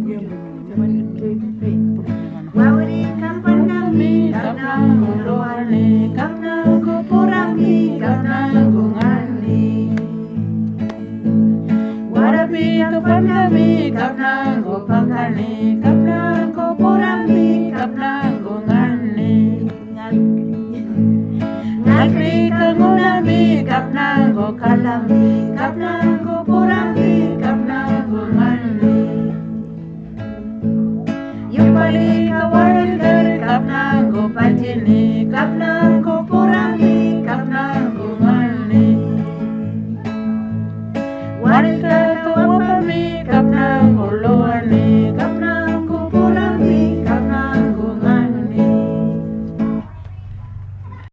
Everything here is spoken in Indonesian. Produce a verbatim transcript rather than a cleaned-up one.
Wawari kapanami kanang uloani kanang kupurami kanang gungani Warabi kapanami kanang gupangani kanang kupurami kanang gungani Ngakri kangunami kanang gukalami kanang kupurami